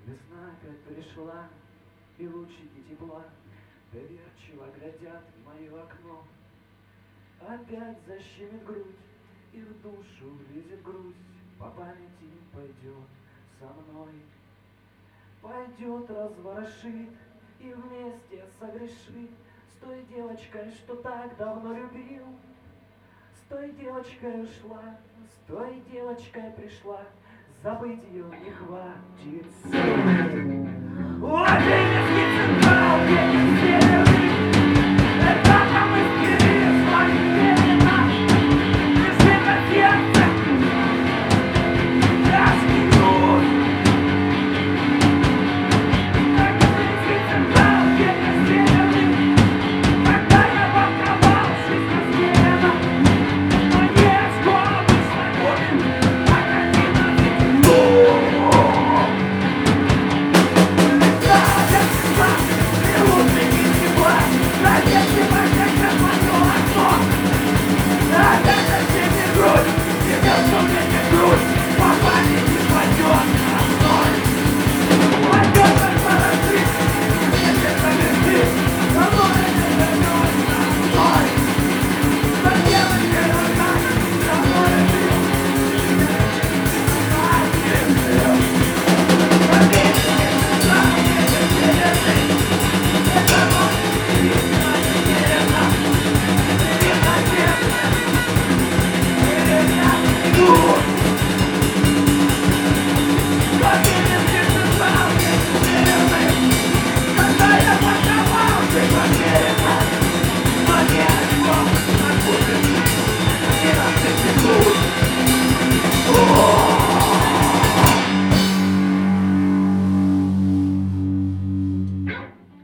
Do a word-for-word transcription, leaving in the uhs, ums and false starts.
Весна опять пришла, и лучики тепла доверчиво глядят в мое окно. Опять защемит грудь, и в душу влезет грусть, по памяти пойдет со мной. Пойдет, разворошит и вместе согрешит с той девочкой, что так давно любил. С той девочкой ушла, с той девочкой пришла, забыть ее не хватит сил.